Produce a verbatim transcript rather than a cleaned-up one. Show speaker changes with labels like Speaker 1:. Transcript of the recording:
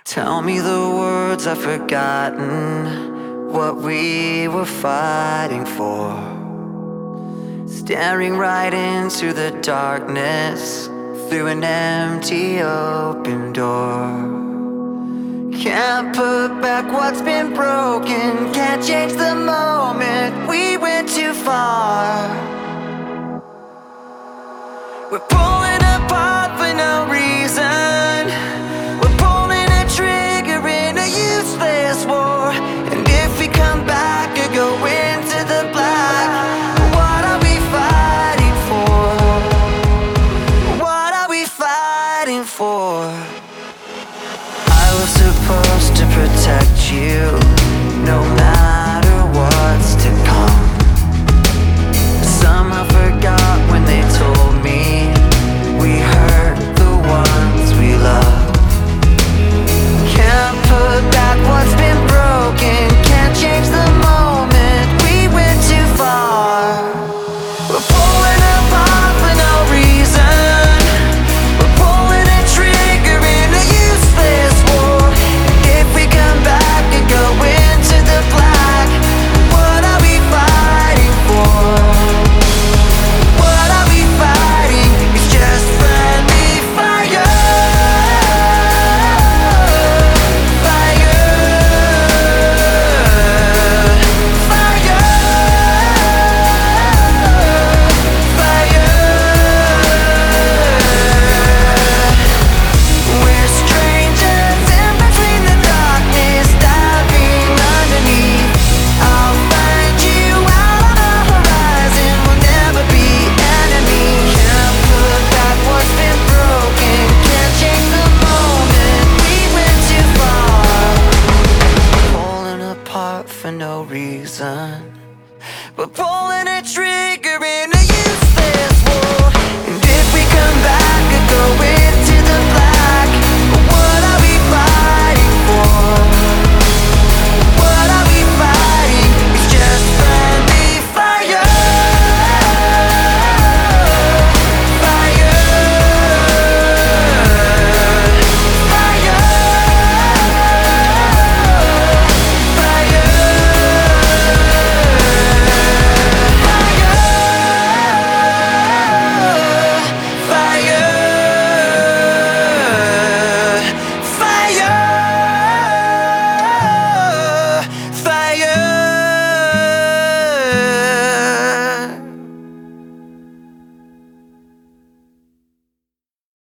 Speaker 1: Tell me the words I've forgotten, what we were fighting for. Staring right into the darkness, through an empty open door. Can't put back what's been broken, can't change the moment we went too far. We're pulling apart for no reason. We're pulling a trigger in a useless war. And if we come back or go into the black, what are we fighting for? What are we fighting for? I was supposed to protect you, no matter what's to come. Somehow forgot when they told me we hurt the ones we love. Can't put back what's been broken, can't change the moment we went too far. We're pulling apart for no reason. We're pulling a trigger in a useless war. And if we come back and go into the black, what are we fighting for? What are we fighting? It's just friendly fire. Fire. Fire. Fire. We're strangers in between the darkness, diving underneath. I'll find you out on the horizon, we'll never be enemies. Can't put back what's been broken, can't change the moment we went too far. Pulling apart for no reason. We're pulling a trigger